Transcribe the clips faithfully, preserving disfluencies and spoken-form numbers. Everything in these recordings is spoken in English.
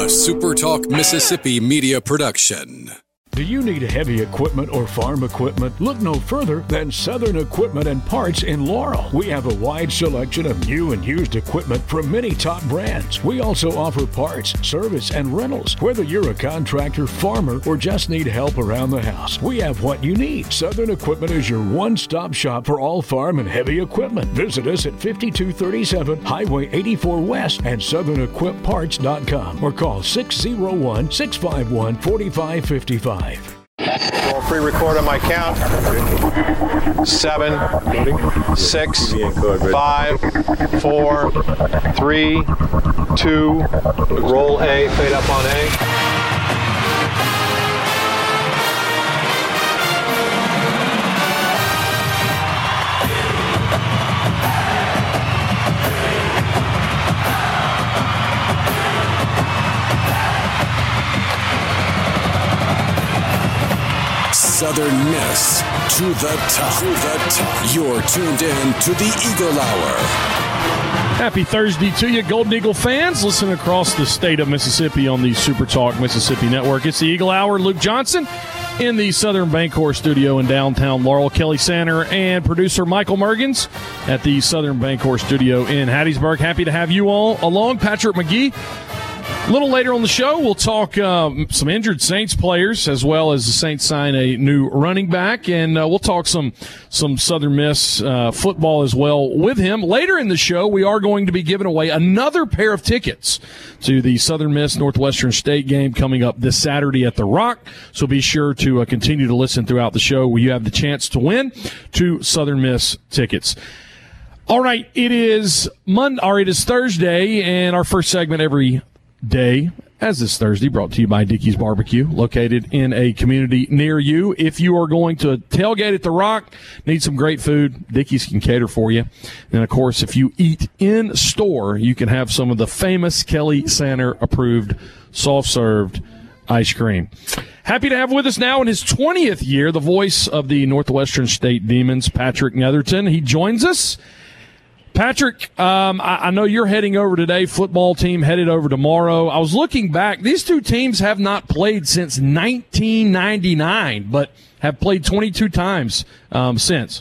a Super Talk Mississippi media production. Do you need heavy equipment or farm equipment? Look no further than Southern Equipment and Parts in Laurel. We have a wide selection of new and used equipment from many top brands. We also offer parts, service, and rentals. Whether you're a contractor, farmer, or just need help around the house, we have what you need. Southern Equipment is your one-stop shop for all farm and heavy equipment. Visit us at fifty-two thirty-seven Highway eighty-four West and southern equip parts dot com or call six oh one, six five one, four five five five. I'll pre-record on my count. Seven, six, five, four, three, two, roll A, fade up on A. Southern Miss to the top. To the top. You're tuned in to the Eagle Hour. Happy Thursday to you, Golden Eagle fans. Listen across the state of Mississippi on the Super Talk Mississippi Network. It's the Eagle Hour. Luke Johnson in the Southern Bancorp studio in downtown Laurel. Kelly Sander and producer Michael Mergens at the Southern Bancorp studio in Hattiesburg. Happy to have you all along. Patrick McGee. A little later on the show, we'll talk um, some injured Saints players, as well as the Saints sign a new running back, and uh, we'll talk some some Southern Miss uh, football as well with him. Later in the show, we are going to be giving away another pair of tickets to the Southern Miss Northwestern State game coming up this Saturday at the Rock, so be sure to uh, continue to listen throughout the show where you have the chance to win two Southern Miss tickets. All right, it is Monday, or it is Thursday, and our first segment every day, as this Thursday, brought to you by Dickey's Barbecue, located in a community near you. If you are going to tailgate at the Rock, need some great food, Dickey's can cater for you. And, of course, if you eat in store, you can have some of the famous Kelly Sander approved soft-served ice cream. Happy to have with us now in his twentieth year the voice of the Northwestern State Demons, Patrick Netherton. He joins us. Patrick, um, I, I know you're heading over today. Football team headed over tomorrow. I was looking back. These two teams have not played since nineteen ninety-nine, but have played twenty-two times um, since.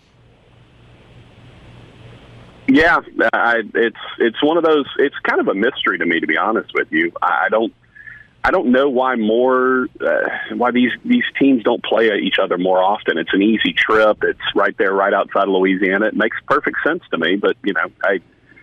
Yeah, I, it's it's one of those. It's kind of a mystery to me, to be honest with you. I don't. I don't know why more uh, why these these teams don't play each other more often. It's an easy trip. It's right there, right outside of Louisiana. It makes perfect sense to me. But you know, I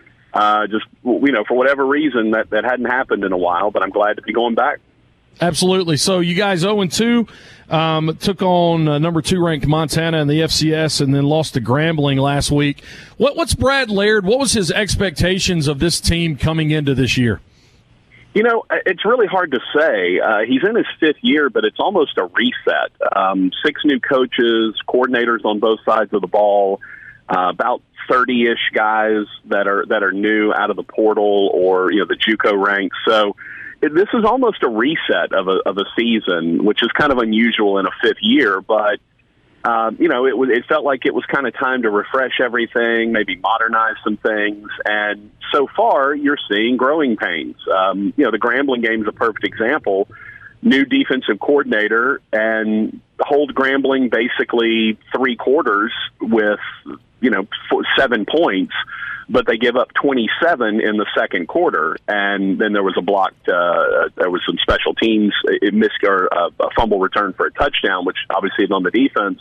uh, just you know for whatever reason that that hadn't happened in a while. But I'm glad to be going back. Absolutely. So you guys oh and two um, took on uh, number two ranked Montana in the F C S, and then lost to Grambling last week. What what's Brad Laird? What was his expectations of this team coming into this year? You know, it's really hard to say. Uh, he's in his fifth year, but it's almost a reset. Um, six new coaches, coordinators on both sides of the ball, uh, about thirty-ish guys that are that are new out of the portal or you know the JUCO ranks. So it, this is almost a reset of a of a season, which is kind of unusual in a fifth year, but. Um, you know, it was. It felt like it was kind of time to refresh everything, maybe modernize some things. And so far, you're seeing growing pains. Um, you know, the Grambling game is a perfect example. New defensive coordinator and hold Grambling basically three quarters with, you know, four, seven points, but they give up twenty-seven in the second quarter. And then there was a blocked, uh, there was some special teams, it missed or a, a fumble return for a touchdown, which obviously is on the defense.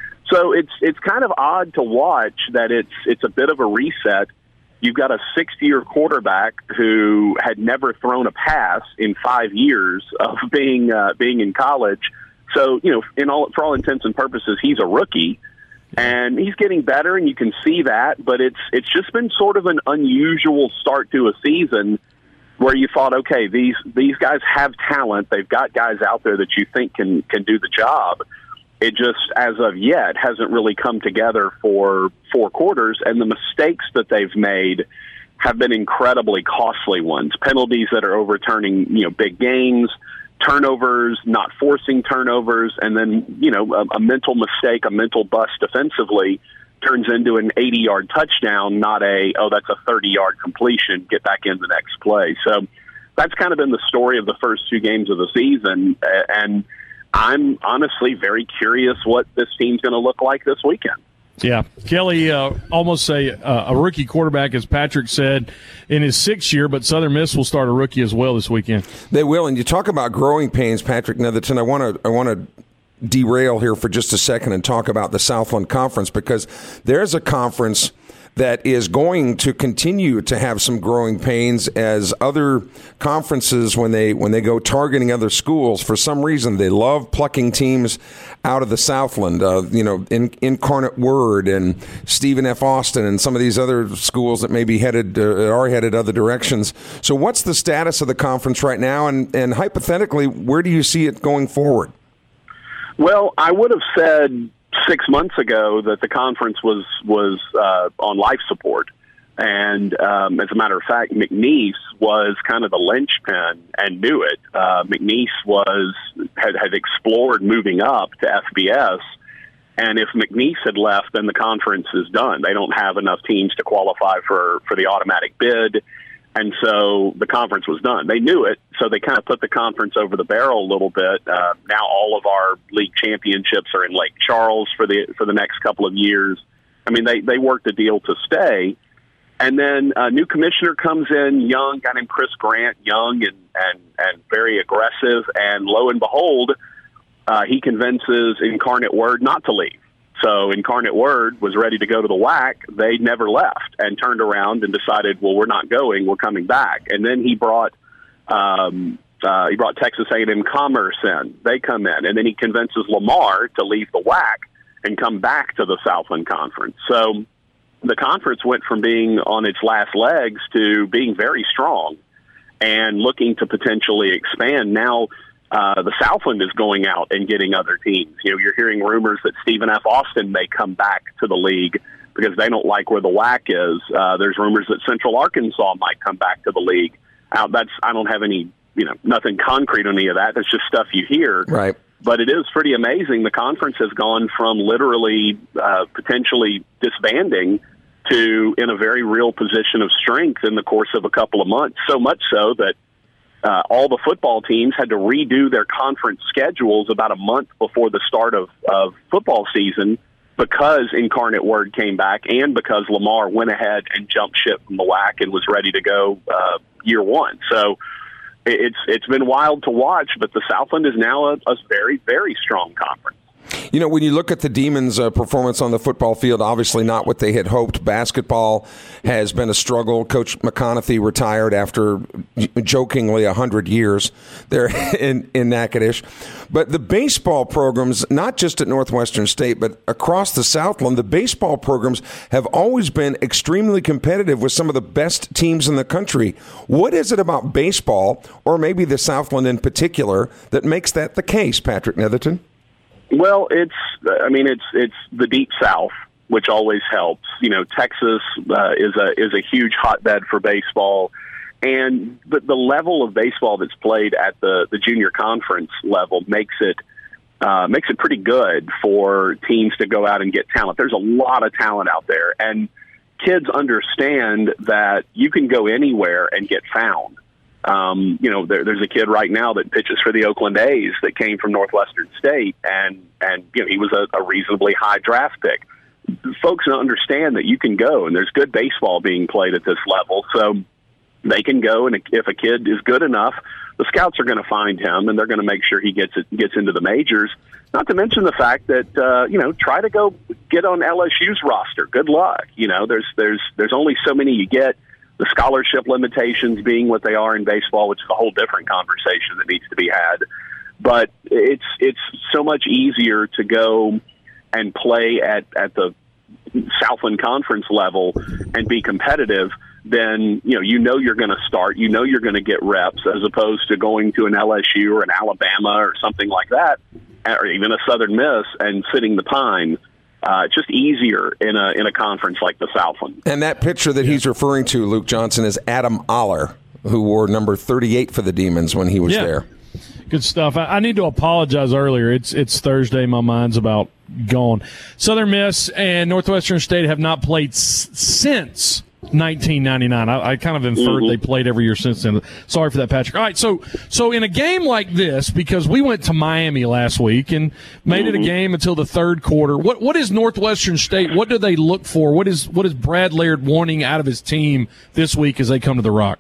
So it's it's kind of odd to watch that it's it's a bit of a reset. You've got a sixth-year quarterback who had never thrown a pass in five years of being uh, being in college. So you know, in all for all intents and purposes, he's a rookie, and he's getting better, and you can see that. But it's it's just been sort of an unusual start to a season where you thought, okay, these these guys have talent. They've got guys out there that you think can can do the job. It just, as of yet, hasn't really come together for four quarters, and the mistakes that they've made have been incredibly costly ones. Penalties that are overturning, you know, big games, turnovers, not forcing turnovers, and then, you know, a, a mental mistake, a mental bust defensively turns into an eighty-yard touchdown, not a, oh, that's a thirty-yard completion, get back in the next play. So that's kind of been the story of the first two games of the season. And I'm honestly very curious what this team's going to look like this weekend. Yeah, Kelly, uh, almost a uh, a rookie quarterback, as Patrick said, in his sixth year, but Southern Miss will start a rookie as well this weekend. They will, and you talk about growing pains, Patrick Netherton. I want to I want to derail here for just a second and talk about the Southland Conference, because there's a conference that is going to continue to have some growing pains as other conferences, when they when they go targeting other schools, for some reason they love plucking teams out of the Southland. Uh, you know, in, Incarnate Word and Stephen F. Austin and some of these other schools that may be headed uh, are headed other directions. So what's the status of the conference right now, and, and hypothetically, where do you see it going forward? Well, I would have said six months ago that the conference was was uh, on life support, and um, as a matter of fact, McNeese was kind of the linchpin and knew it. Uh, McNeese was had, had explored moving up to F B S, and if McNeese had left, then the conference is done. They don't have enough teams to qualify for for the automatic bid. And so the conference was done. They knew it, so they kind of put the conference over the barrel a little bit. Uh, now all of our league championships are in Lake Charles for the for the next couple of years. I mean, they, they worked a deal to stay. And then a new commissioner comes in, young, guy named Chris Grant, young and, and, and very aggressive. And lo and behold, uh, he convinces Incarnate Word not to leave. So Incarnate Word was ready to go to the W A C. They never left and turned around and decided, well, we're not going. We're coming back. And then he brought um, uh, he brought Texas A and M Commerce in. They come in. And then he convinces Lamar to leave the W A C and come back to the Southland Conference. So the conference went from being on its last legs to being very strong and looking to potentially expand. Now, Uh, the Southland is going out and getting other teams. You know, you're hearing rumors that Stephen F. Austin may come back to the league because they don't like where the W A C is. Uh, there's rumors that Central Arkansas might come back to the league. Now, that's I don't have any, you know, nothing concrete on any of that. That's just stuff you hear. Right. But it is pretty amazing. The conference has gone from literally uh, potentially disbanding to in a very real position of strength in the course of a couple of months. So much so that Uh, all the football teams had to redo their conference schedules about a month before the start of, of football season because Incarnate Word came back and because Lamar went ahead and jumped ship from the W A C and was ready to go uh, year one. So it's it's been wild to watch, but the Southland is now a, a very, very strong conference. You know, when you look at the Demons' uh, performance on the football field, obviously not what they had hoped. Basketball has been a struggle. Coach McConaughey retired after, jokingly, one hundred years there in, in Natchitoches. But the baseball programs, not just at Northwestern State, but across the Southland, the baseball programs have always been extremely competitive with some of the best teams in the country. What is it about baseball, or maybe the Southland in particular, that makes that the case, Patrick Netherton? Well, it's, I mean, it's, it's the Deep South, which always helps. You know, Texas uh, is a, is a huge hotbed for baseball. And the, the level of baseball that's played at the, the junior conference level makes it, uh, makes it pretty good for teams to go out and get talent. There's a lot of talent out there, and kids understand that you can go anywhere and get found. Um, you know, there, there's a kid right now that pitches for the Oakland A's that came from Northwestern State, and, and you know, he was a, a reasonably high draft pick. Folks don't understand that you can go, and there's good baseball being played at this level, so they can go, and if a kid is good enough, the scouts are going to find him, and they're going to make sure he gets it, gets into the majors. Not to mention the fact that uh, you know, try to go get on L S U's roster. Good luck. You know, there's there's there's only so many you get. The scholarship limitations being what they are in baseball, which is a whole different conversation that needs to be had. But it's it's so much easier to go and play at, at the Southland Conference level and be competitive than, you know, you know you're going to start, you know you're going to get reps, as opposed to going to an L S U or an Alabama or something like that, or even a Southern Miss and sitting the pine. Uh, it's just easier in a in a conference like the Southland. And that picture that he's referring to, Luke Johnson, is Adam Aller, who wore number thirty-eight for the Demons when he was yeah. there. Good stuff. I, I need to apologize earlier. It's it's Thursday. My mind's about gone. Southern Miss and Northwestern State have not played s- since nineteen ninety-nine. I, I kind of inferred mm-hmm. they played every year since then. Sorry for that, Patrick. All right, so so in a game like this, because we went to Miami last week and made mm-hmm. it a game until the third quarter, what what is Northwestern State? What do they look for? What is what is Brad Laird wanting out of his team this week as they come to the Rock?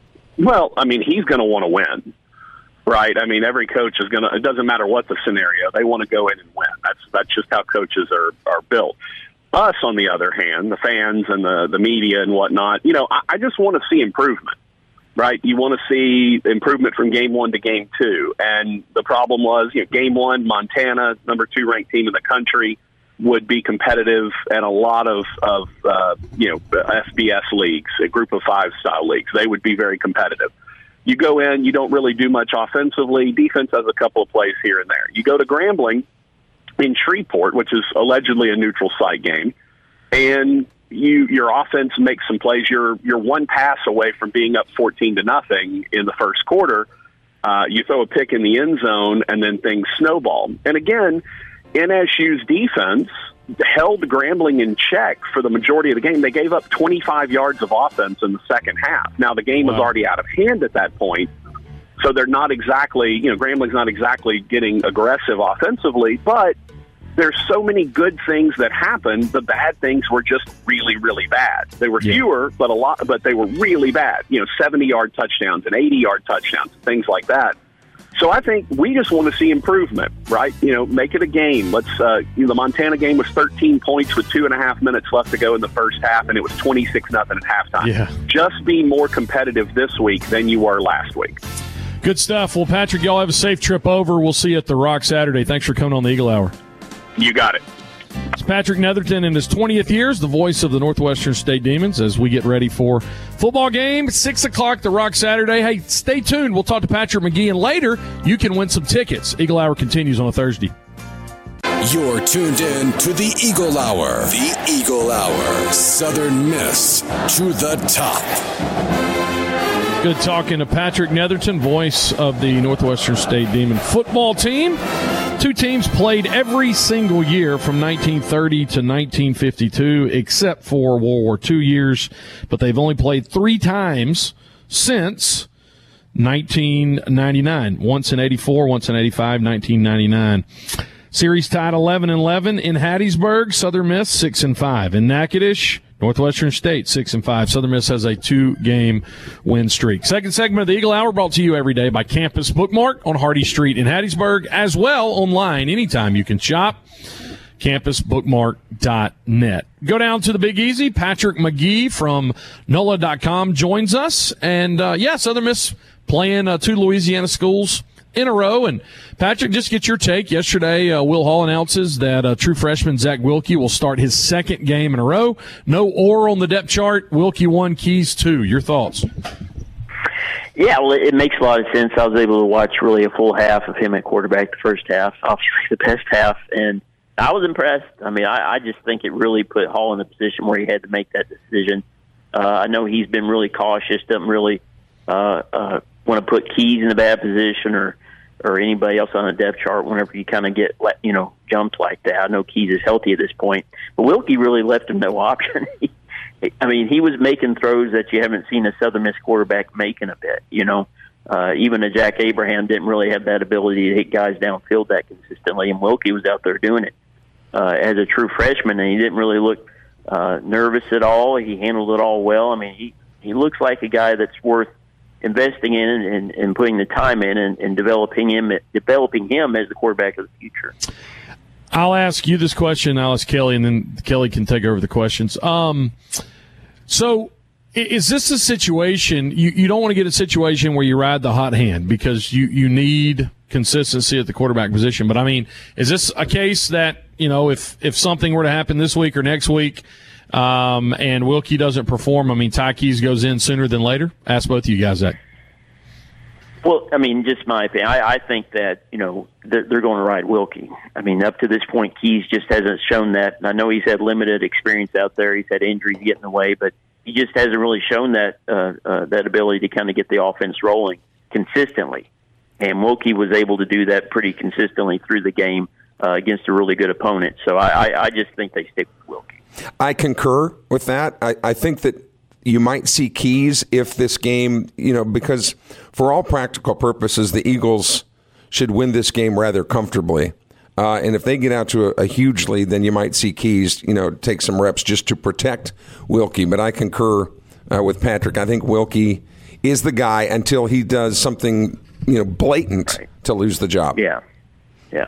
Well, I mean, he's going to want to win, right? I mean, every coach is going to – it doesn't matter what the scenario. They want to go in and win. That's that's just how coaches are, are built. Us, on the other hand, the fans and the, the media and whatnot, you know, I, I just want to see improvement, right? You want to see improvement from game one to game two. And the problem was, you know, game one, Montana, number two ranked team in the country, would be competitive and a lot of, of uh, you know, F B S leagues, a group of five style leagues. They would be very competitive. You go in, you don't really do much offensively. Defense has a couple of plays here and there. You go to Grambling in Shreveport, which is allegedly a neutral site game, and you your offense makes some plays. You're you're one pass away from being up fourteen to nothing in the first quarter. Uh, you throw a pick in the end zone, and then things snowball. And again, N S U's defense held Grambling in check for the majority of the game. They gave up twenty-five yards of offense in the second half. Now, the game wow. was already out of hand at that point, so they're not exactly, you know, Grambling's not exactly getting aggressive offensively, but there's so many good things that happened. The bad things were just really, really bad. They were yeah. fewer, but a lot, but they were really bad. You know, seventy-yard touchdowns and eighty-yard touchdowns, things like that. So I think we just want to see improvement, right? You know, make it a game. Let's. Uh, you know, the Montana game was thirteen points with two and a half minutes left to go in the first half, and it was twenty-six nothing at halftime. Yeah. Just be more competitive this week than you were last week. Good stuff. Well, Patrick, y'all have a safe trip over. We'll see you at the Rock Saturday. Thanks for coming on the Eagle Hour. You got it. It's Patrick Netherton in his twentieth years, the voice of the Northwestern State Demons, as we get ready for football game, six o'clock, the Rock Saturday. Hey, stay tuned. We'll talk to Patrick McGee, and later you can win some tickets. Eagle Hour continues on a Thursday. You're tuned in to the Eagle Hour. The Eagle Hour. Southern Miss to the top. Good talking to Patrick Netherton, voice of the Northwestern State Demon football team. Two teams played every single year from nineteen thirty to nineteen fifty-two, except for World War Two years, but they've only played three times since nineteen ninety-nine. Once in eighty-four, once in eighty-five, nineteen ninety-nine. Series tied eleven and eleven in Hattiesburg. Southern Miss six and five in Natchitoches. Northwestern State six and five. Southern Miss has a two-game win streak. Second segment of the Eagle Hour brought to you every day by Campus Bookmark on Hardy Street in Hattiesburg, as well online anytime you can shop. campus bookmark dot net. Go down to the Big Easy. Patrick McGee from N O L A dot com joins us. And, uh, yeah, Southern Miss playing uh, two Louisiana schools in a row. And, Patrick, just get your take. Yesterday, uh, Will Hall announces that uh, true freshman Zach Wilkie will start his second game in a row. No Orr on the depth chart. Wilkie one, Keys two. Your thoughts? Yeah, well, it makes a lot of sense. I was able to watch really a full half of him at quarterback the first half, obviously the best half, and I was impressed. I mean, I, I just think it really put Hall in a position where he had to make that decision. Uh, I know he's been really cautious, doesn't really uh, uh, want to put Keys in a bad position or or anybody else on the depth chart whenever you kind of get, you know, jumped like that. I know Keys is healthy at this point, but Wilkie really left him no option. I mean, he was making throws that you haven't seen a Southern Miss quarterback make in a bit, you know. Uh, even a Jack Abraham didn't really have that ability to hit guys downfield that consistently, and Wilkie was out there doing it uh, as a true freshman, and he didn't really look uh, nervous at all. He handled it all well. I mean, he, he looks like a guy that's worth investing in and, and putting the time in and, and developing him developing him as the quarterback of the future. I'll ask you this question, I'll ask Kelly, and then Kelly can take over the questions. Um, so is this a situation, you, you don't want to get a situation where you ride the hot hand because you, you need consistency at the quarterback position. But, I mean, is this a case that, you know, if, if something were to happen this week or next week um, and Wilkie doesn't perform, I mean, Ty Keys goes in sooner than later? Ask both of you guys that. Well, I mean, just my opinion. I, I think that, you know, they're, they're going to ride Wilkie. I mean, up to this point, Keys just hasn't shown that. And I know he's had limited experience out there. He's had injuries getting in the way, but he just hasn't really shown that uh, uh, that ability to kind of get the offense rolling consistently. And Wilkie was able to do that pretty consistently through the game uh, against a really good opponent. So I, I, I just think they stick with Wilkie. I concur with that. I, I think that you might see keys if this game, you know, because for all practical purposes, the Eagles should win this game rather comfortably. Uh, and if they get out to a, a huge lead, then you might see Keys, you know, take some reps just to protect Wilkie. But I concur uh, with Patrick. I think Wilkie is the guy until he does something, you know, blatant right. to lose the job. Yeah, yeah.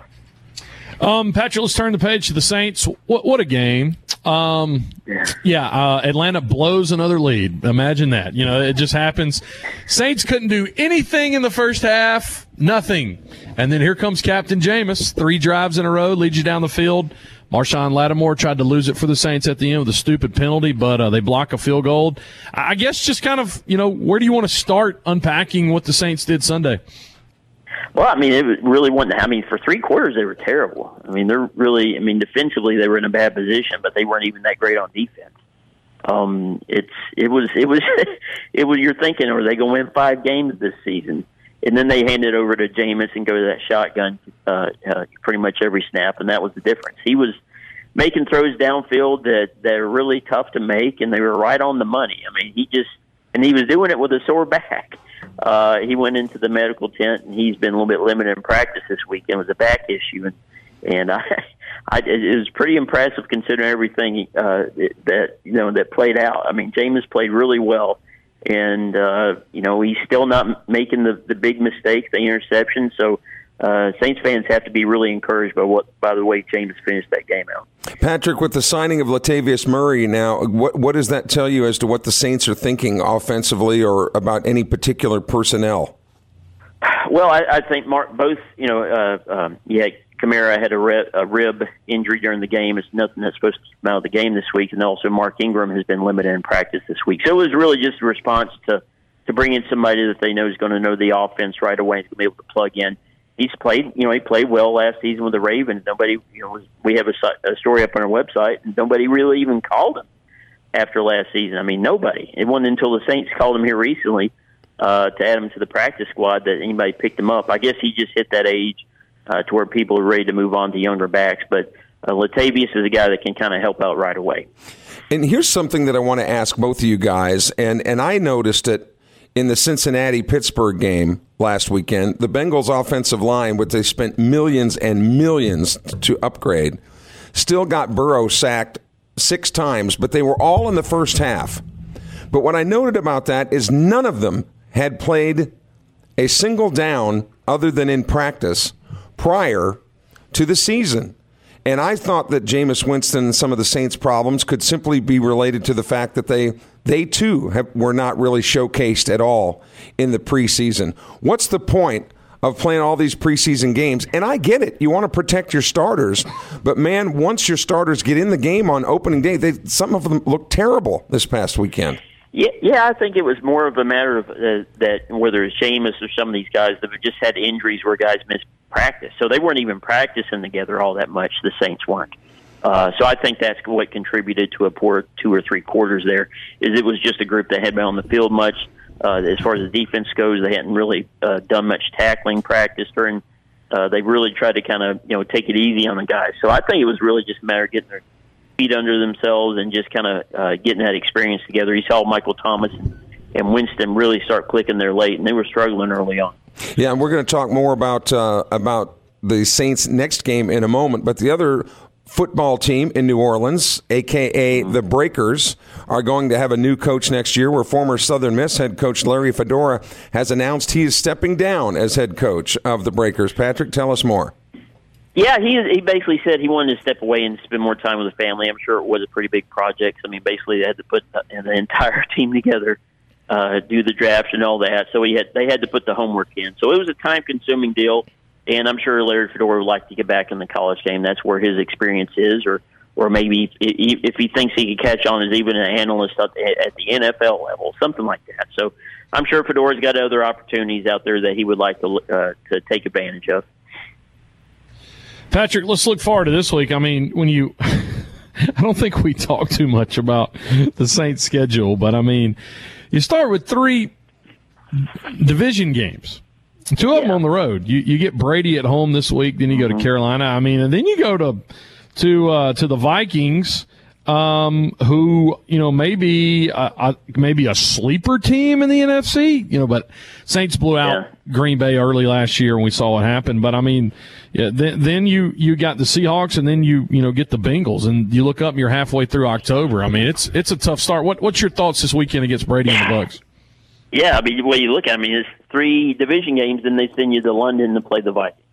Um, Patrick, let's turn the page to the Saints. What, what a game. Um, yeah, yeah uh, Atlanta blows another lead. Imagine that. You know, it just happens. Saints couldn't do anything in the first half, nothing. And then here comes Captain Jameis. Three drives in a row, leads you down the field. Marshawn Lattimore tried to lose it for the Saints at the end with a stupid penalty, but uh, they block a field goal. I guess just kind of, you know, where do you want to start unpacking what the Saints did Sunday? Well, I mean, it really wasn't. I mean, for three quarters, they were terrible. I mean, they're really. I mean, defensively, they were in a bad position, but they weren't even that great on defense. Um, it's it was it was it was. You're thinking, are they going to win five games this season? And then they hand it over to Jameis and go to that shotgun uh, uh, pretty much every snap, and that was the difference. He was making throws downfield that that are really tough to make, and they were right on the money. I mean, he just and he was doing it with a sore back. Uh, he went into the medical tent, and he's been a little bit limited in practice this weekend with a back issue, and and I, I it was pretty impressive considering everything uh, that you know that played out. I mean, Jameis played really well, and uh, you know he's still not making the the big mistakes, the interception. So uh, Saints fans have to be really encouraged by what by the way Jameis finished that game out. Patrick, with the signing of Latavius Murray now, what what does that tell you as to what the Saints are thinking offensively or about any particular personnel? Well, I, I think Mark, both, you know, uh, um, yeah, Kamara had a rib, a rib injury during the game. It's nothing that's supposed to come out of the game this week, and also Mark Ingram has been limited in practice this week. So it was really just a response to, to bring in somebody that they know is going to know the offense right away and be able to plug in. He's played, you know, he played well last season with the Ravens. Nobody, you know, was, we have a, a story up on our website, and nobody really even called him after last season. I mean, nobody. It wasn't until the Saints called him here recently uh, to add him to the practice squad that anybody picked him up. I guess he just hit that age uh, to where people are ready to move on to younger backs. But uh, Latavius is a guy that can kind of help out right away. And here's something that I want to ask both of you guys, and, and I noticed it in the Cincinnati-Pittsburgh game last weekend. The Bengals' offensive line, which they spent millions and millions to upgrade, still got Burrow sacked six times, but they were all in the first half. But what I noted about that is none of them had played a single down other than in practice prior to the season. And I thought that Jameis Winston and some of the Saints' problems could simply be related to the fact that they, they too, have, were not really showcased at all in the preseason. What's the point of playing all these preseason games? And I get it. You want to protect your starters. But, man, once your starters get in the game on opening day, they, some of them look terrible this past weekend. Yeah, yeah, I think it was more of a matter of uh, that whether it's Jameis or some of these guys that have just had injuries where guys missed practice. So they weren't even practicing together all that much, the Saints weren't. Uh, so I think that's what contributed to a poor two or three quarters there, is it was just a group that hadn't been on the field much. Uh, as far as the defense goes, they hadn't really uh, done much tackling practice during. Uh, they really tried to kind of, you know, take it easy on the guys. So I think it was really just a matter of getting their feet under themselves and just kind of uh, getting that experience together. You saw Michael Thomas and Winston really start clicking there late, and they were struggling early on. Yeah, and we're going to talk more about uh, about the Saints' next game in a moment. But the other football team in New Orleans, a k a the Breakers, are going to have a new coach next year, where former Southern Miss head coach Larry Fedora has announced he is stepping down as head coach of the Breakers. Patrick, tell us more. Yeah, he he basically said he wanted to step away and spend more time with the family. I'm sure it was a pretty big project. I mean, basically they had to put the entire team together, uh, do the draft and all that. So he had they had to put the homework in. So it was a time-consuming deal, and I'm sure Larry Fedora would like to get back in the college game. That's where his experience is, or or maybe if he thinks he could catch on as even an analyst at the N F L level, something like that. So I'm sure Fedora's got other opportunities out there that he would like to uh, to take advantage of. Patrick, let's look forward to this week. I mean, when you – I don't think we talk too much about the Saints' schedule, but, I mean, you start with three division games, two of yeah. them on the road. You you get Brady at home this week, then you mm-hmm. go to Carolina. I mean, and then you go to to uh, to the Vikings. um, who, you know, maybe a, a, maybe a sleeper team in the N F C, you know, but Saints blew out yeah. Green Bay early last year and we saw what happened. But, I mean, yeah, then, then you, you got the Seahawks and then you, you know, get the Bengals and you look up and you're halfway through October. I mean, it's it's a tough start. What What's your thoughts this weekend against Brady and the Bucs? Yeah, I mean, the way you look at it, I mean, it's three division games and they send you to London to play the Vikings.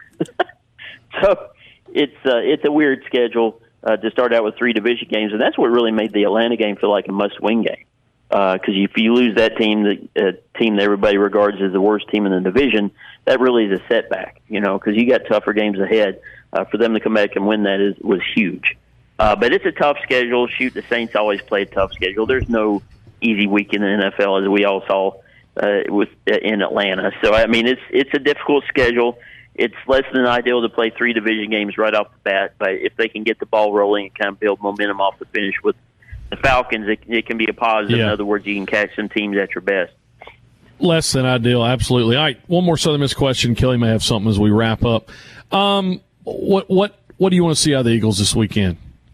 So it's uh, it's a weird schedule. Uh, to start out with three division games, and that's what really made the Atlanta game feel like a must-win game. Because uh, if you lose that team, the uh, team that everybody regards as the worst team in the division, that really is a setback. You know, because you got tougher games ahead. Uh, for them to come back and win that is was huge. Uh, but it's a tough schedule. Shoot, the Saints always play a tough schedule. There's no easy week in the N F L, as we all saw uh, with uh, in Atlanta. So I mean, it's it's a difficult schedule. It's less than ideal to play three division games right off the bat, but if they can get the ball rolling and kind of build momentum off the finish with the Falcons, it, it can be a positive. Yeah. In other words, you can catch some teams at your best. Less than ideal, absolutely. All right, one more Southern Miss question. Kelly may have something as we wrap up. Um, what what what do you want to see out of the Eagles this weekend?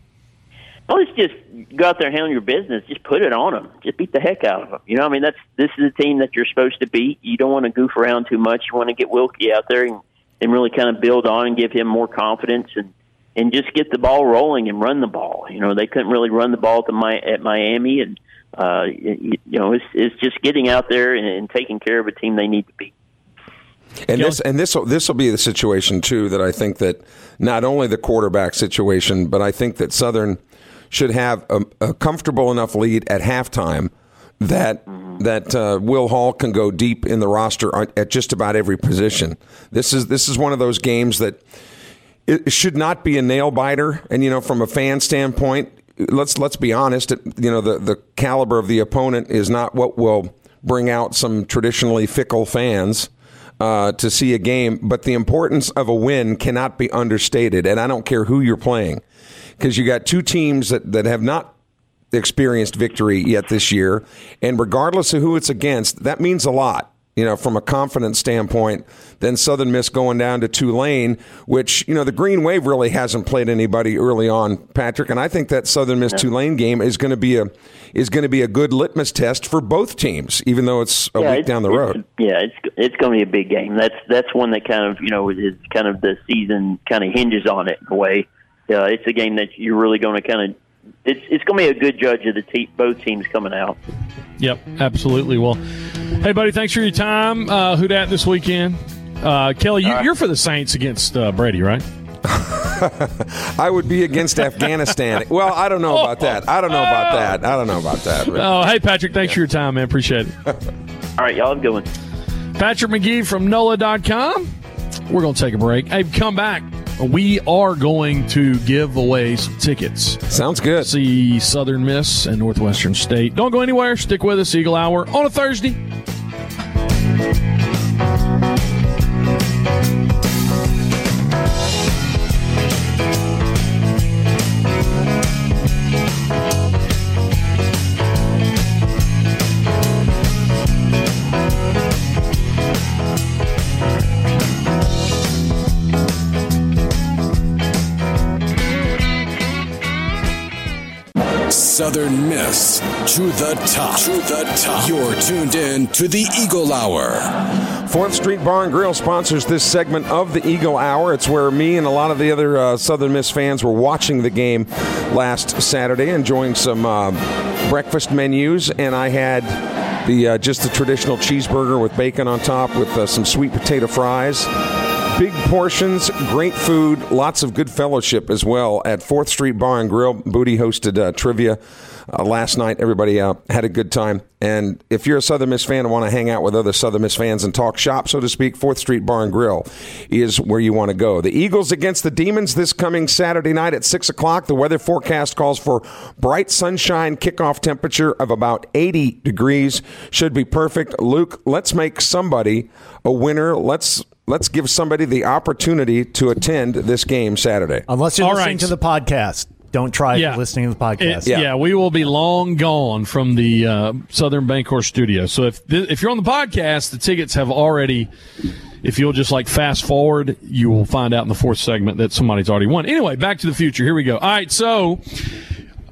Well, it's just go out there and handle your business. Just put it on them. Just beat the heck out of them. You know, I mean, that's this is a team that you're supposed to beat. You don't want to goof around too much. You want to get Wilkie out there and and really kind of build on and give him more confidence and, and just get the ball rolling and run the ball. You know, they couldn't really run the ball at, the, at Miami, and, uh, you, you know, it's, it's just getting out there and, and taking care of a team they need to beat. And this and this this will be the situation, too, that I think that not only the quarterback situation, but I think that Southern should have a, a comfortable enough lead at halftime that mm-hmm. that uh, Will Hall can go deep in the roster at just about every position. This is this is one of those games that it should not be a nail biter. And you know, from a fan standpoint, let's let's be honest. You know, the the caliber of the opponent is not what will bring out some traditionally fickle fans uh, to see a game. But the importance of a win cannot be understated. And I don't care who you're playing, because you got two teams that, that have not experienced victory yet this year, and regardless of who it's against, that means a lot, you know, from a confidence standpoint. Then Southern Miss going down to Tulane, which, you know, the Green Wave really hasn't played anybody early on, Patrick, and I think that Southern Miss Tulane game is going to be a is going to be a good litmus test for both teams, even though it's a yeah, week down the road. Yeah, it's it's going to be a big game. That's that's one that kind of, you know, is kind of the season kind of hinges on it in a way. Uh, it's a game that you're really going to kind of It's it's going to be a good judge of the te- both teams coming out. Yep, absolutely. Well, hey, buddy, thanks for your time. Uh, who dat this weekend? Uh, Kelly, you, right. you're for the Saints against uh, Brady, right? I would be against Afghanistan. Well, I don't know about that. I don't know about that. I don't know about that. But. Oh, hey, Patrick, thanks yeah. for your time, man. Appreciate it. All right, y'all have a good one. Patrick McGee from N O L A dot com. We're going to take a break. Hey, come back. We are going to give away some tickets. Sounds good. See Southern Miss and Northwestern State. Don't go anywhere. Stick with us. Eagle Hour on a Thursday. Southern Miss to the top. To the top. You're tuned in to the Eagle Hour. fourth Street Bar and Grill sponsors this segment of the Eagle Hour. It's where me and a lot of the other uh, Southern Miss fans were watching the game last Saturday, enjoying some uh, breakfast menus, and I had the uh, just the traditional cheeseburger with bacon on top with uh, some sweet potato fries. Big portions, great food, lots of good fellowship as well at fourth Street Bar and Grill. Booty hosted uh, trivia uh, last night. Everybody uh, had a good time. And if you're a Southern Miss fan and want to hang out with other Southern Miss fans and talk shop, so to speak, fourth Street Bar and Grill is where you want to go. The Eagles against the Demons this coming Saturday night at six o'clock. The weather forecast calls for bright sunshine, kickoff temperature of about eighty degrees. Should be perfect. Luke, let's make somebody a winner. Let's... Let's give somebody the opportunity to attend this game Saturday. Unless you're All listening right. to the podcast. Don't try yeah. listening to the podcast. It, yeah. yeah, we will be long gone from the uh, Southern Bancorp studio. So if th- if you're on the podcast, the tickets have already, if you'll just like fast forward, you will find out in the fourth segment that somebody's already won. Anyway, Back to the Future. Here we go. All right, so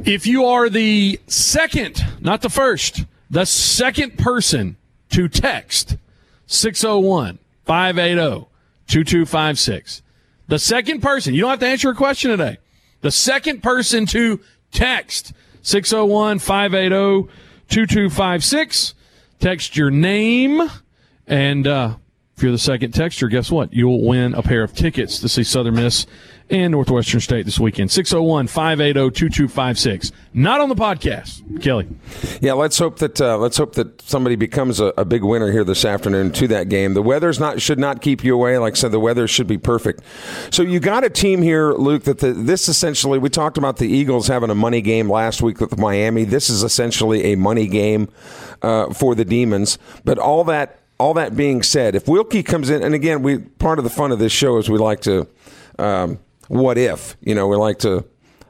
If you are the second, not the first, the second person to text six oh one, five eight oh, two two five six, the second person, you don't have to answer a question today, the second person to text six oh one, five eight oh, two two five six, text your name, and uh, if you're the second texter, guess what? You'll win a pair of tickets to see Southern Miss and Northwestern State this weekend. six oh one, five eight oh, two two five six. Not on the podcast. Kelly. Yeah, let's hope that uh, let's hope that somebody becomes a, a big winner here this afternoon to that game. The weather's not should not keep you away. Like I said, the weather should be perfect. So you got a team here, Luke, that the, this essentially, we talked about the Eagles having a money game last week with Miami. This is essentially a money game uh, for the Demons. But all that all that being said, if Wilkie comes in, and again, we part of the fun of this show is we like to um, what if, you know, we like to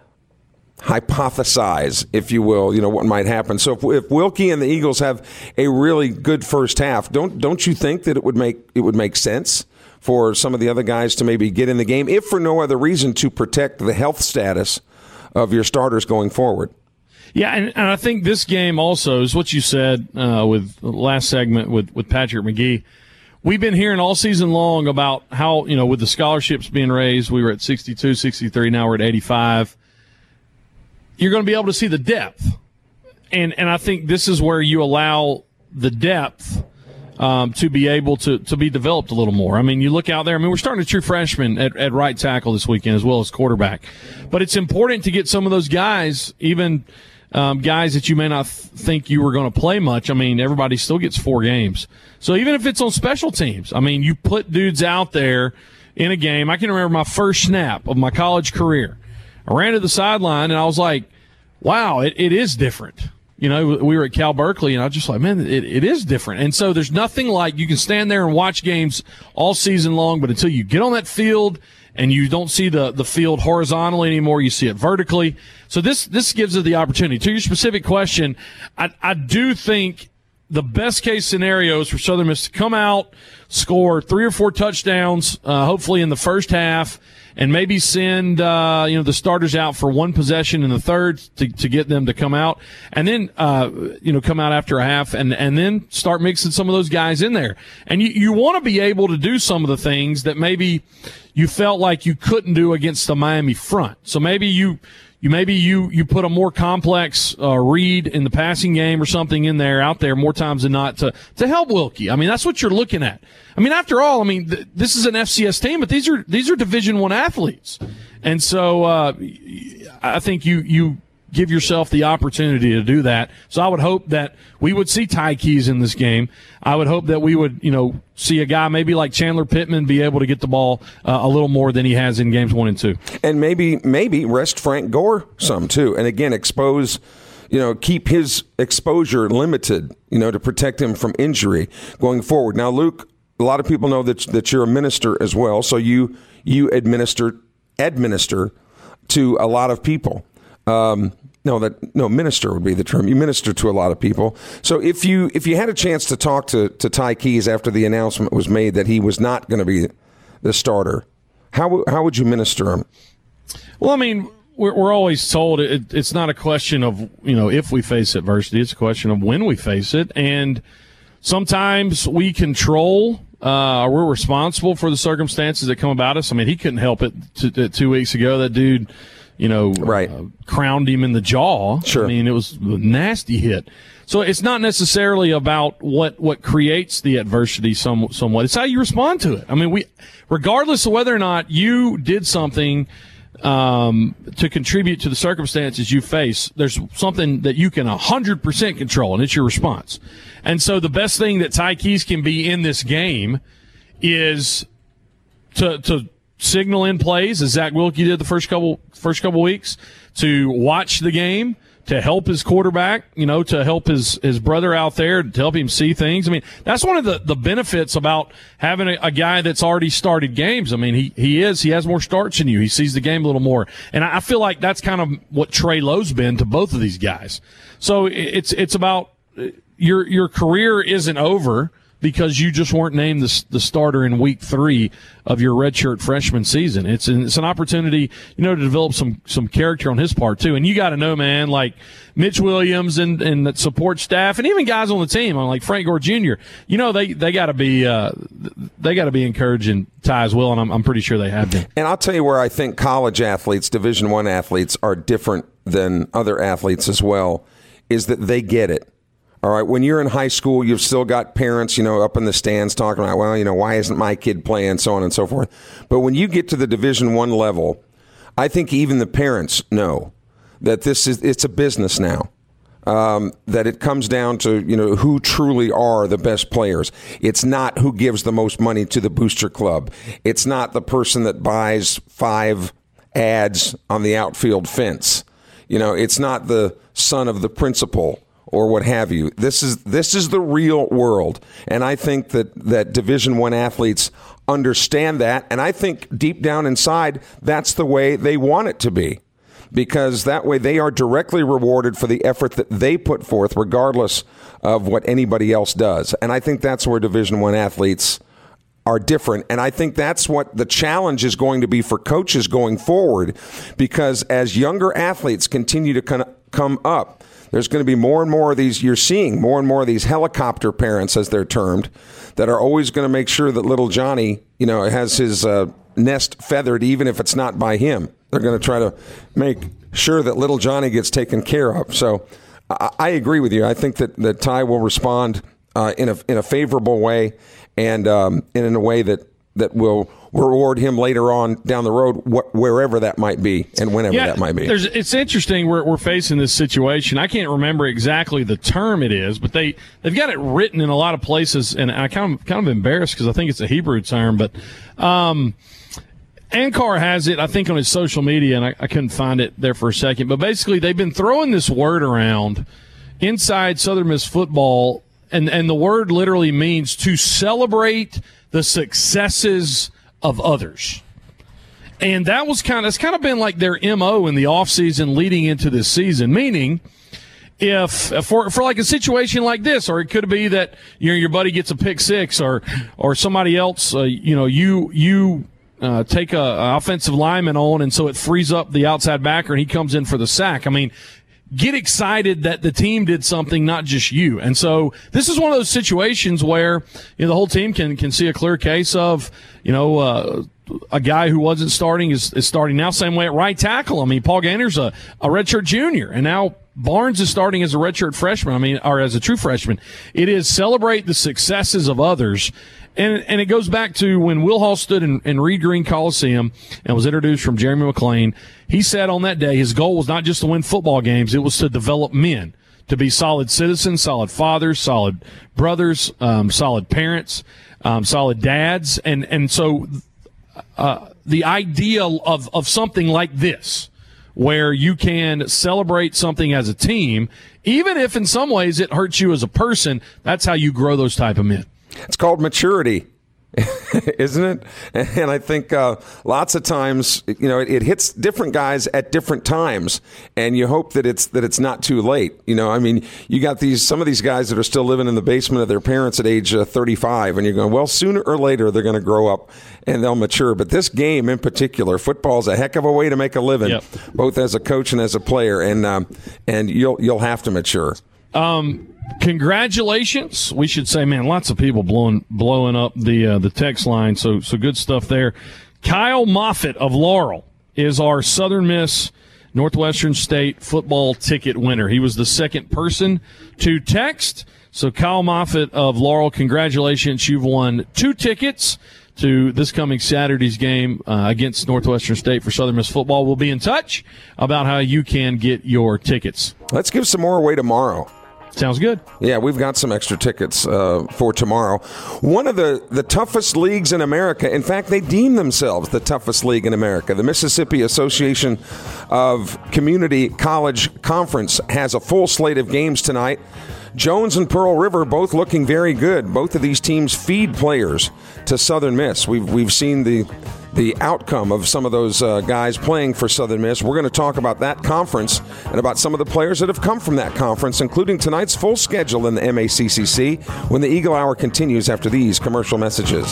hypothesize, if you will, you know, what might happen. So if, if Wilkie and the Eagles have a really good first half, don't don't you think that it would make it would make sense for some of the other guys to maybe get in the game, if for no other reason to protect the health status of your starters going forward? Yeah, and, and I think this game also is what you said uh, with the last segment with, with Patrick McGee. We've been hearing all season long about how, you know, with the scholarships being raised, we were at sixty-two, sixty-three, now we're at eighty-five. You're going to be able to see the depth. And and I think this is where you allow the depth um, to be able to, to be developed a little more. I mean, you look out there. I mean, we're starting a true freshman at, at right tackle this weekend as well as quarterback. But it's important to get some of those guys, even um, guys that you may not th- think you were going to play much. I mean, everybody still gets four games. So even if it's on special teams, I mean, you put dudes out there in a game. I can remember my first snap of my college career. I ran to the sideline, and I was like, wow, it, it is different. You know, we were at Cal Berkeley, and I was just like, man, it, it is different. And so there's nothing like you can stand there and watch games all season long, but until you get on that field and you don't see the, the field horizontally anymore, you see it vertically. So this this gives it the opportunity. To your specific question, I, I do think the best case scenario is for Southern Miss to come out, score three or four touchdowns, uh, hopefully in the first half, and maybe send uh, you know the starters out for one possession in the third to, to get them to come out, and then uh, you know come out after a half, and, and then start mixing some of those guys in there. And you, you want to be able to do some of the things that maybe you felt like you couldn't do against the Miami front. So maybe you you maybe you you put a more complex uh, read in the passing game or something in there out there more times than not to to help Wilkie. I mean, that's what you're looking at. I mean, after all, I mean, th- this is an F C S team, but these are these are Division One athletes, and so uh, I think you you give yourself the opportunity to do that. So I would hope that we would see Ty Keys in this game. I would hope that we would, you know, see a guy maybe like Chandler Pittman be able to get the ball uh, a little more than he has in games one and two, and maybe maybe rest Frank Gore some too, and again expose. You know, keep his exposure limited, you know, to protect him from injury going forward. Now, Luke, a lot of people know that that you're a minister as well, so you you administer administer to a lot of people. Um, no, that no minister would be the term. You minister to a lot of people. So if you if you had a chance to talk to to Ty Keys after the announcement was made that he was not going to be the starter, how how would you minister him? Well, I mean, we're, we're always told it, it's not a question of you know if we face adversity; it's a question of when we face it, and sometimes we control. Uh, we're responsible for the circumstances that come about us. I mean, he couldn't help it t- t- two weeks ago. That dude, you know, right. uh, crowned him in the jaw. Sure. I mean, it was a nasty hit. So it's not necessarily about what, what creates the adversity some, somewhat. It's how you respond to it. I mean, we, regardless of whether or not you did something um, to contribute to the circumstances you face, there's something that you can one hundred percent control, and it's your response. And so the best thing that Ty Keys can be in this game is to to signal in plays, as Zach Wilkie did the first couple first couple weeks, to watch the game, to help his quarterback, you know, to help his, his brother out there, to help him see things. I mean, that's one of the, the benefits about having a, a guy that's already started games. I mean, he, he is, he has more starts than you. He sees the game a little more. And I feel like that's kind of what Trey Lowe's been to both of these guys. So it's, it's about your, your career isn't over because you just weren't named the, the starter in week three of your redshirt freshman season. It's an, it's an opportunity, you know, to develop some, some character on his part too. And you got to know, man, like Mitch Williams and, and the support staff and even guys on the team, like Frank Gore Junior, you know, they, they got to be, uh, they got to be encouraging Ty as well. And I'm, I'm pretty sure they have been. And I'll tell you where I think college athletes, Division I athletes are different than other athletes as well, is that they get it. All right, when you're in high school, you've still got parents, you know, up in the stands talking about, well, you know, why isn't my kid playing, so on and so forth. But when you get to the Division I level, I think even the parents know that this is it's a business now. Um, that it comes down to, you know, who truly are the best players. It's not who gives the most money to the booster club. It's not the person that buys five ads on the outfield fence. You know, it's not the son of the principal or what have you. This is this is the real world, and I think that that Division I athletes understand that, and I think deep down inside that's the way they want it to be, because that way they are directly rewarded for the effort that they put forth, regardless of what anybody else does. And I think that's where Division I athletes are different, and I think that's what the challenge is going to be for coaches going forward, because as younger athletes continue to kind of come up, there's going to be more and more of these, you're seeing more and more of these helicopter parents, as they're termed, that are always going to make sure that little Johnny, you know, has his uh, nest feathered, even if it's not by him. They're going to try to make sure that little Johnny gets taken care of. So I, I agree with you. I think that, that Ty will respond uh, in a in a favorable way, and um, and in a way that, that will reward him later on down the road, wh- wherever that might be and whenever yeah, that might be. There's, it's interesting. We're, we're facing this situation. I can't remember exactly the term it is, but they, they've got it written in a lot of places, and I kind of kind of embarrassed because I think it's a Hebrew term, but um, Ankar has it, I think, on his social media, and I, I couldn't find it there for a second. But basically, they've been throwing this word around inside Southern Miss football, and, and the word literally means to celebrate the successes of others. And that was kind of, it's kind of been like their M O in the offseason leading into this season, meaning if for for like a situation like this, or it could be that, you know, your buddy gets a pick six, or or somebody else, uh, you know, you you uh, take a, a offensive lineman on, and so it frees up the outside backer and he comes in for the sack. I mean, get excited that the team did something, not just you. And so this is one of those situations where, you know, the whole team can can see a clear case of, you know, uh, a guy who wasn't starting is, is starting now. Same way at right tackle. I mean, Paul Gander's a, a redshirt junior, and now Barnes is starting as a redshirt freshman. I mean, or as a true freshman. It is celebrate the successes of others. And and it goes back to when Will Hall stood in, in Reed Green Coliseum and was introduced from Jeremy McClain. He said on that day his goal was not just to win football games, it was to develop men, to be solid citizens, solid fathers, solid brothers, um, solid parents, um, solid dads. And, and so uh, the idea of, of something like this, where you can celebrate something as a team, even if in some ways it hurts you as a person, that's how you grow those type of men. It's called maturity, isn't it? And I think uh, lots of times, you know, it, it hits different guys at different times, and you hope that it's that it's not too late. You know, I mean, you got these some of these guys that are still living in the basement of their parents at age uh, thirty-five, and you're going, well, sooner or later they're going to grow up and they'll mature. But this game in particular, football is a heck of a way to make a living, yep. both as a coach and as a player, and um, and you'll you'll have to mature. Um. Congratulations. We should say, man, lots of people blowing blowing up the uh, the text line, so so good stuff there. Kyle Moffitt of Laurel is our Southern Miss Northwestern State football ticket winner. He was the second person to text. So Kyle Moffitt of Laurel, congratulations. You've won two tickets to this coming Saturday's game uh, against Northwestern State for Southern Miss football. We'll be in touch about how you can get your tickets. Let's give some more away tomorrow. Sounds good. Yeah, we've got some extra tickets uh, for tomorrow. One of the, the toughest leagues in America, in fact, they deem themselves the toughest league in America. The Mississippi Association of Community College Conference has a full slate of games tonight. Jones and Pearl River both looking very good. Both of these teams feed players to Southern Miss. We've we've seen the the outcome of some of those uh, guys playing for Southern Miss. We're going to talk about that conference and about some of the players that have come from that conference, including tonight's full schedule in the M A C C C, when the Eagle Hour continues after these commercial messages.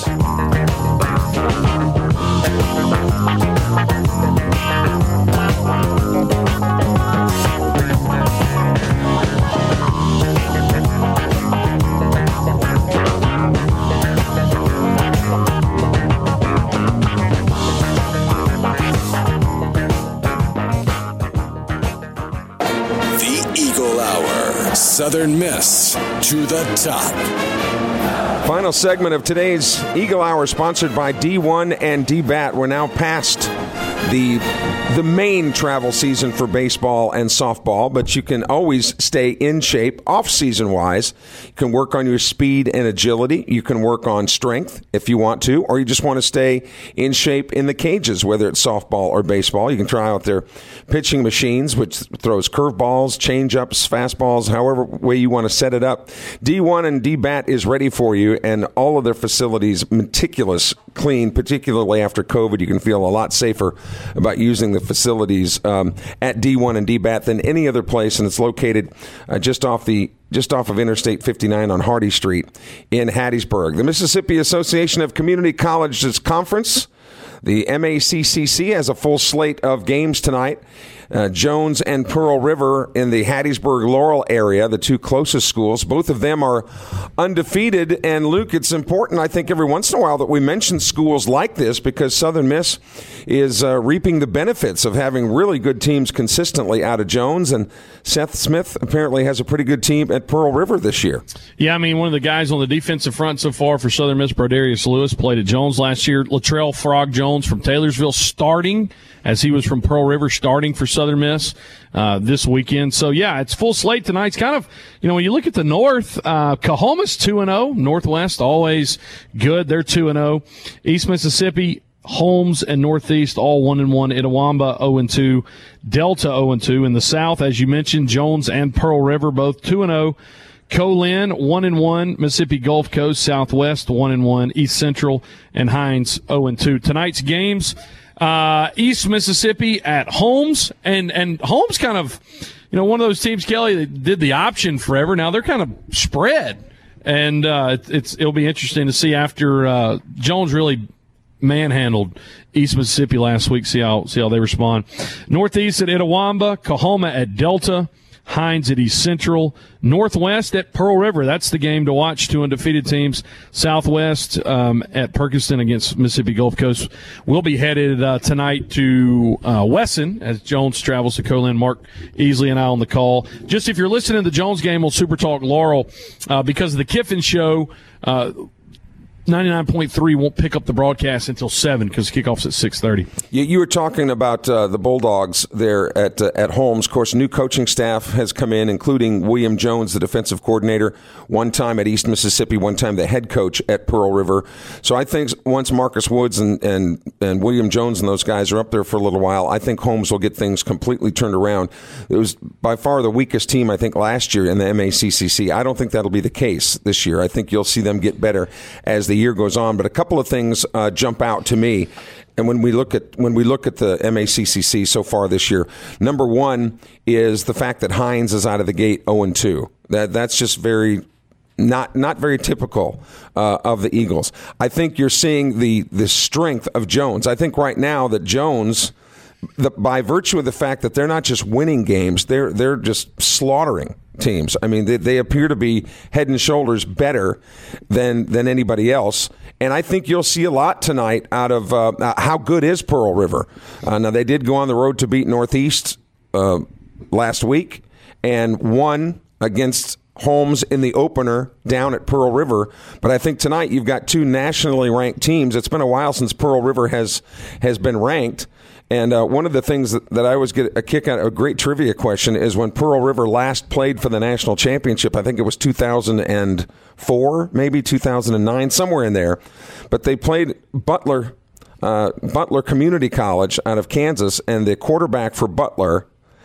Southern Miss to the top. Final segment of today's Eagle Hour, sponsored by D one and D BAT. We're now past the the main travel season for baseball and softball, but you can always stay in shape off-season wise. You can work on your speed and agility. You can work on strength if you want to, or you just want to stay in shape in the cages, whether it's softball or baseball. You can try out their pitching machines, which throws curveballs, change-ups, fastballs, however way you want to set it up. D one and D BAT is ready for you, and all of their facilities meticulous, clean, particularly after COVID. You can feel a lot safer about using the facilities um, at D one and D BAT than any other place, and it's located uh, just off the just off of Interstate fifty-nine on Hardy Street in Hattiesburg. The Mississippi Association of Community Colleges Conference, the M A C C C, has a full slate of games tonight. Uh, Jones and Pearl River in the Hattiesburg-Laurel area, the two closest schools. Both of them are undefeated. And, Luke, it's important, I think, every once in a while that we mention schools like this, because Southern Miss is uh, reaping the benefits of having really good teams consistently out of Jones. And Seth Smith apparently has a pretty good team at Pearl River this year. Yeah, I mean, one of the guys on the defensive front so far for Southern Miss, Broderius Lewis, played at Jones last year. Latrell Frog Jones from Taylorsville starting, as he was from Pearl River, starting for Southern Miss uh, this weekend. So, yeah, it's full slate tonight. It's kind of, you know, when you look at the North, uh, Cahoma's two and oh. Northwest, always good. They're two and oh. East Mississippi, Holmes, and Northeast, all one and one. Itawamba, oh and two. Delta, oh and two. In the South, as you mentioned, Jones and Pearl River, both two and oh. Colin, one and one. Mississippi Gulf Coast, Southwest, one and one. East Central and Hines, oh and two. Tonight's games, Uh, East Mississippi at Holmes, and, and Holmes kind of, you know, one of those teams, Kelly, that did the option forever. Now they're kind of spread, and uh, it's it'll be interesting to see after uh, Jones really manhandled East Mississippi last week. See how see how they respond. Northeast at Itawamba, Cahoma at Delta, Hines at East Central, Northwest at Pearl River. That's the game to watch. Two undefeated teams. Southwest um, at Perkiston against Mississippi Gulf Coast. We'll be headed uh, tonight to uh, Wesson as Jones travels to Colin. Mark Easley and I on the call. Just if you're listening to the Jones game on Super Talk Laurel, uh, because of the Kiffin show, uh, ninety-nine point three won't pick up the broadcast until seven because kickoff's at six thirty. You, you were talking about uh, the Bulldogs there at uh, at Holmes. Of course, new coaching staff has come in, including William Jones, the defensive coordinator, one time at East Mississippi, one time the head coach at Pearl River. So I think once Marcus Woods and, and, and William Jones and those guys are up there for a little while, I think Holmes will get things completely turned around. It was by far the weakest team, I think, last year in the M A C C C. I don't think that'll be the case this year. I think you'll see them get better as the year goes on. But a couple of things uh, jump out to me. And when we look at when we look at the M A C C C so far this year, number one is the fact that Hines is out of the gate oh and two. That that's just very not not very typical uh, of the Eagles. I think you're seeing the the strength of Jones. I think right now that Jones, the, by virtue of the fact that they're not just winning games, they're they're just slaughtering teams. I mean, they, they appear to be head and shoulders better than than anybody else. And I think you'll see a lot tonight out of uh, how good is Pearl River. Uh, now, they did go on the road to beat Northeast uh, last week and won against Holmes in the opener down at Pearl River. But I think tonight you've got two nationally ranked teams. It's been a while since Pearl River has has been ranked. And uh, one of the things that, that I always get a kick out of, a great trivia question, is when Pearl River last played for the national championship. I think it was two thousand four, maybe two thousand nine, somewhere in there. But they played Butler, uh, Butler Community College out of Kansas, and the quarterback for Butler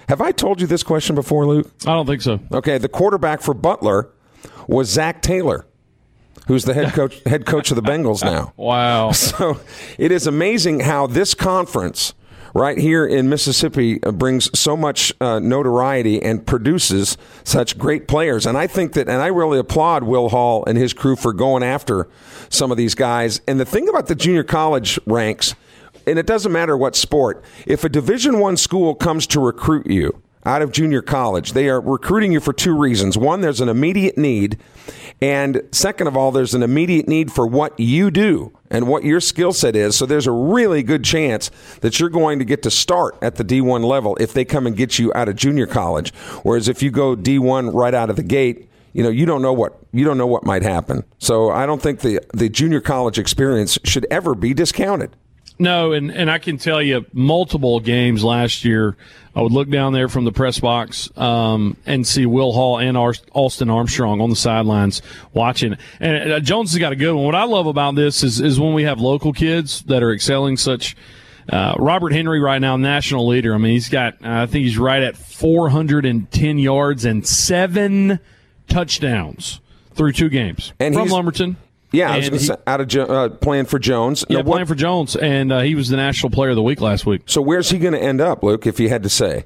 Have I told you this question before, Luke? I don't think so. Okay, the quarterback for Butler was Zach Taylor, who's the head coach head coach of the Bengals now. Wow. So it is amazing how this conference right here in Mississippi brings so much uh, notoriety and produces such great players. And I think that, and I really applaud Will Hall and his crew for going after some of these guys. And the thing about the junior college ranks, and it doesn't matter what sport, if a Division One school comes to recruit you out of junior college, they are recruiting you for two reasons. One, there's an immediate need. And second of all, there's an immediate need for what you do and what your skill set is. So there's a really good chance that you're going to get to start at the D one level if they come and get you out of junior college. Whereas if you go D one right out of the gate, you know, you don't know what you don't know what might happen. So I don't think the, the junior college experience should ever be discounted. No, and, and I can tell you multiple games last year, I would look down there from the press box um, and see Will Hall and Ar- Austin Armstrong on the sidelines watching. And uh, Jones has got a good one. What I love about this is, is when we have local kids that are excelling such. Uh, Robert Henry right now, national leader. I mean, he's got, uh, I think he's right at four hundred ten yards and seven touchdowns through two games and from Lumberton. Yeah, I was going to say, out of uh, playing for Jones. Yeah, now, playing what, for Jones, and uh, he was the National Player of the Week last week. So where's he going to end up, Luke, if you had to say?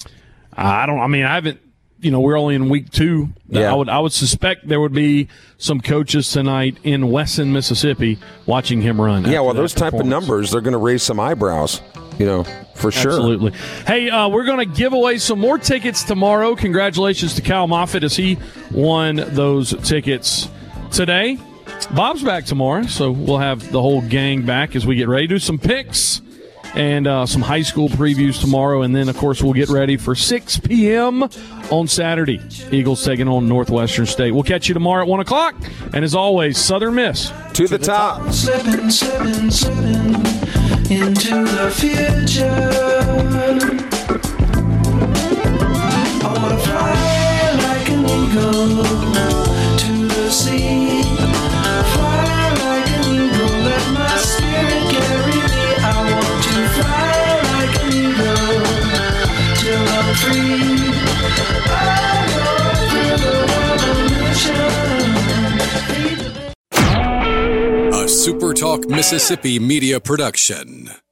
I don't. I mean, I haven't. You know, we're only in week two. Yeah. I would. I would suspect there would be some coaches tonight in Wesson, Mississippi, watching him run. Yeah, well, those type of numbers, they're going to raise some eyebrows. You know, for sure. Absolutely. Hey, uh, we're going to give away some more tickets tomorrow. Congratulations to Kyle Moffitt as he won those tickets today. Bob's back tomorrow, so we'll have the whole gang back as we get ready to do some picks and uh, some high school previews tomorrow. And then, of course, we'll get ready for six p.m. on Saturday. Eagles taking on Northwestern State. We'll catch you tomorrow at one o'clock. And as always, Southern Miss. To, to the, the top. top. Slipping, slipping, slipping into the future. I want to fly like an eagle to the sea. A SuperTalk Mississippi media production.